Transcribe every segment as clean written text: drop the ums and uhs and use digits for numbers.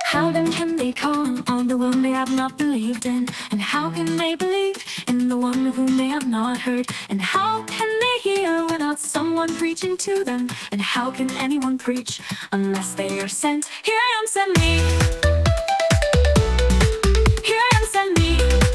How then can they call on the one they have not believed in? And how can they believe in the one of whom they have not heard? And how can they hear without someone preaching to them? And how can anyone preach unless they are sent? Here I am, send me. Here I am, send me.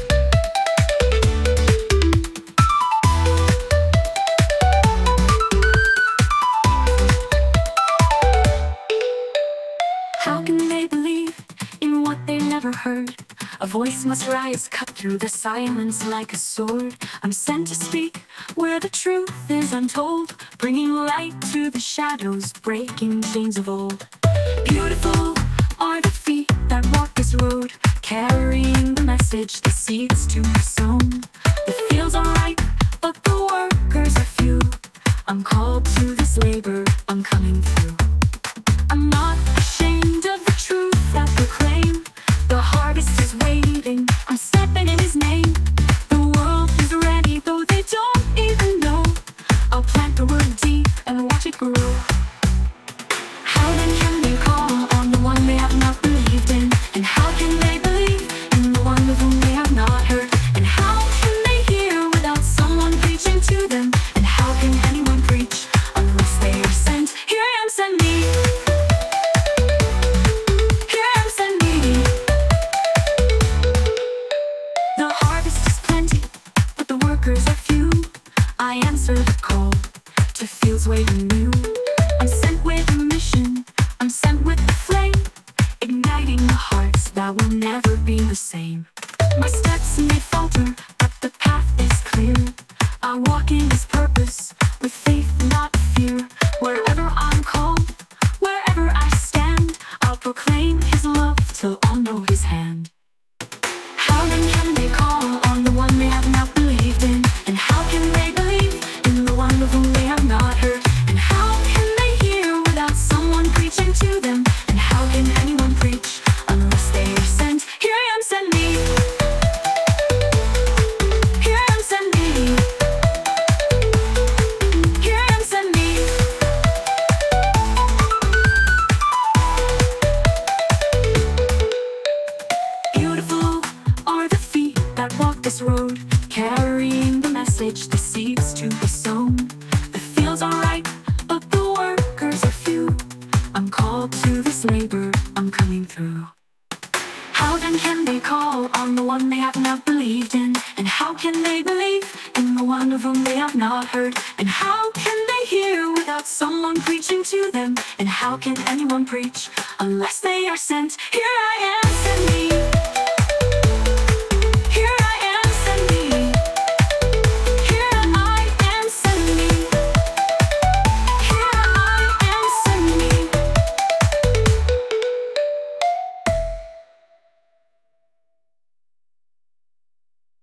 How can they believe in what they never heard? A voice must rise, cut through the silence like a sword. I'm sent to speak where the truth is untold, bringing light to the shadows, breaking chains of old. Beautiful are the feet that walk this road, carrying the message, the seeds to be sown. The fields are ripe, but the workers are few. I'm called to this labor, I'm coming through. I'm not ashamed of the truth that proclaim. The harvest is waiting, I'm stepping in his name. The world is ready, though they don't even know. I'll plant the word deep and watch it grow. How then can they call on the one they have not believed in? And how can they believe in the one of whom they have not heard? And how can they hear without someone preaching to them? And how can anyone preach unless they are sent? Here I am, send me. The harvest is plenty, but the workers are few. I answer the call to fields waiting new. I'm sent with a mission, I'm sent with the flame, igniting the hearts that will never be the same. My steps may falter, but the path is clear. I walk in his purpose, with faith not fear. Wherever I'm called, wherever I stand, I'll proclaim his love till all know his hand. How then can they call on the one they have not believed in? And how can they believe in the one of whom they have not heard? And how can they hear without someone preaching to them? And how can anyone preach unless they are sent? Here I am, send me. Here I am, send me. Here I am, send me. Beautiful are the feet that walk this road, carrying the message, the seeds to be sown. The fields are ripe, but the workers are few. I'm called to this labor, I'm coming through. How then can they call on the one they have not believed in? And how can they believe in the one of whom they have not heard? And how can they hear without someone preaching to them? And how can anyone preach unless they are sent? Here I am, send me.